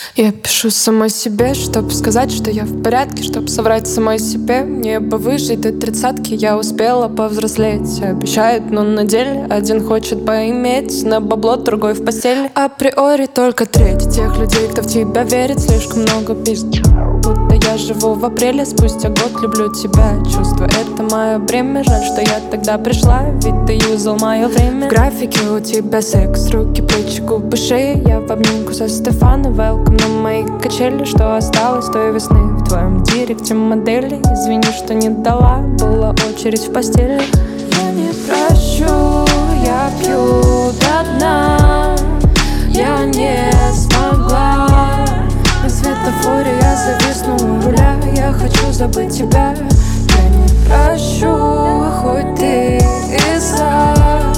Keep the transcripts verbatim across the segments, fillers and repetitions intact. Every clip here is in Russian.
Я пишу самой себе, чтобы сказать, что я в порядке, чтобы соврать самой себе. Мне бы выжить до тридцатки, я успела повзрослеть. Обещают, но на деле один хочет поиметь на бабло, другой в постели. Априори только треть тех людей, кто в тебя верит. Слишком много пизд, будто я живу в апреле. Спустя год люблю тебя. Чувство — это мое бремя. Жаль, что я тогда пришла, ведь ты юзал мое время. В графике у тебя секс, руки, плечи, губы, шеи. Я в обнимку со Стефаном. Welcome на мои качели, что осталось той весны. В твоем директе модели. Извини, что не дала, была очередь в постели. Я не прощу, я пью до дна. Я не смогла. На светофоре я зависну у руля. Я хочу забыть тебя. Я не прощу, хоть ты и за.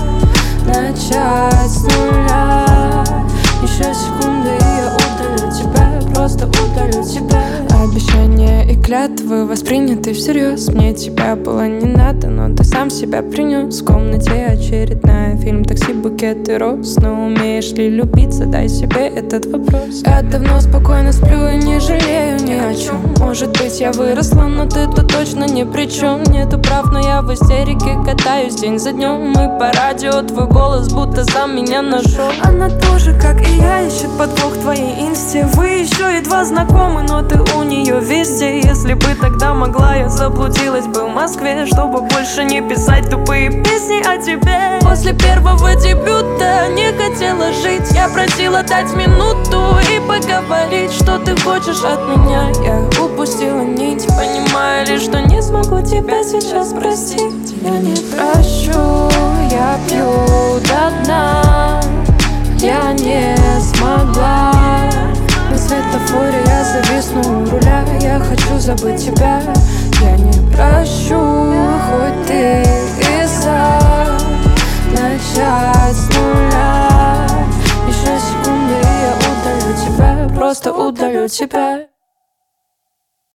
Начать с нуля. Еще секунды, и я удалю тебя. Просто удалю тебя. Обещания и клятвы восприняты всерьез. Мне тебя было не надо, но ты сам себя принес. В комнате очередная фильм, такси, букет и роз. Но умеешь ли любить? Задай себе этот вопрос. Я давно спокойно сплю и не жалею ни о чем. Может быть, я выросла, но ты тут точно ни при чем. Нету прав, но я в истерике катаюсь день за днем. Мы по радио, твой голос будто сам меня нашел. Она тоже, как и я, ищет подвох в твоей инсте. Вы еще едва знакомы, но ты у нее везде. Если бы тогда могла, я заблудилась бы в Москве, чтобы больше не писать тупые песни о тебе. После первого дебюта не хотела жить. Я просила дать минуту и поговорить, что ты хочешь от меня. Я упустила нить, понимая лишь, что не смогу тебя сейчас простить. Я не прощу, я пью до дна. Я не смогла. На светофоре я зависну у руля. Я хочу забыть тебя. Я не прощу, хоть ты и за. Начать с нуля. Еще секунды, и я удалю тебя. Просто удалю тебя.